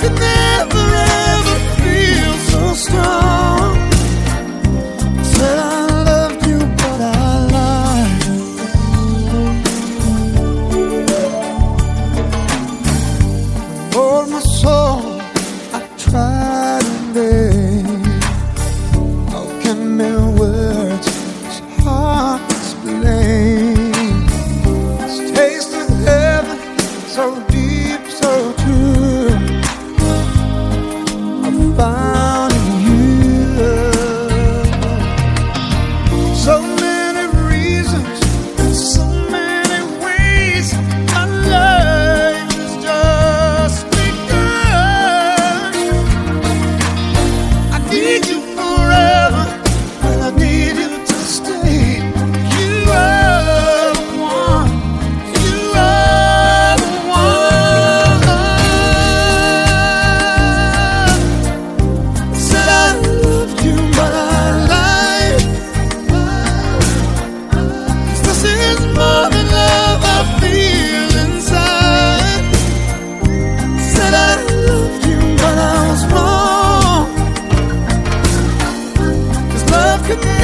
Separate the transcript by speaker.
Speaker 1: could never ever feel so strong. Said I loved you, but I lied. Lord, my soul, I tried in vain. How can mere words, it's hard to explain. This taste of heaven, so deep, so true, I found in you. So many reasons, and so many ways. My life has just begun. I need you forever, and I need you to stay. You are the one. You are the one. Said I loved you, but I lied. 'Cause this is more than love I feel inside. Said I loved you, but I was wrong. 'Cause love could